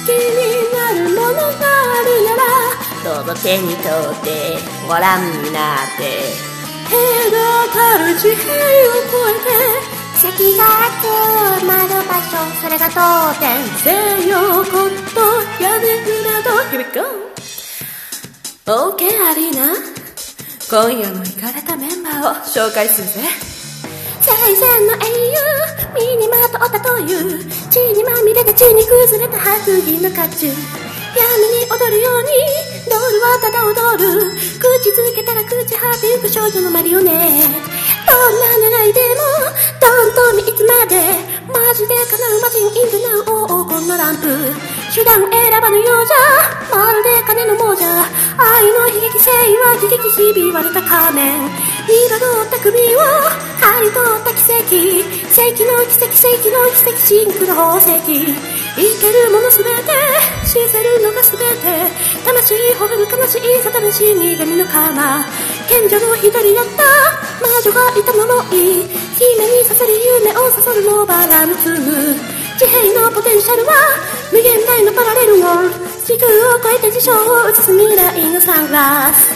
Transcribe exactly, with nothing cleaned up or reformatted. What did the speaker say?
気になるものがあるならどうぞ手に取ってご覧になって。隔たる地平を越えて席が集まる場所、それが当店西洋コット屋根裏と Here we go OK アリーナ、今夜も行かれたメンバーを紹介するぜ。 生前の英雄身にまとったという血にまみれて血に崩れた白銀の甲冑、闇に踊るようにドールはただ踊る、口づけたら口張ってゆく少女のマリオネット。どんな願いでもどんといつまでマジで叶うマジンインドナウ黄金のランプ、手段選ばぬようじゃまるで金の亡者、愛の悲劇性は悲劇ひび割れた仮面、彩った首を刈り取った奇跡、世紀の奇跡世紀の奇跡シンクロ宝石、生けるものすべて死せるのがすべて、魂ほぐる悲しいサタン死神の鎌、賢者の一人だった魔女がいたのもいい、姫にさせる夢をさそるのバラの紡ぐ、地平のポテンシャルは無限大のパラレルワールド、時空を超えて事象を映す未来のサングラス。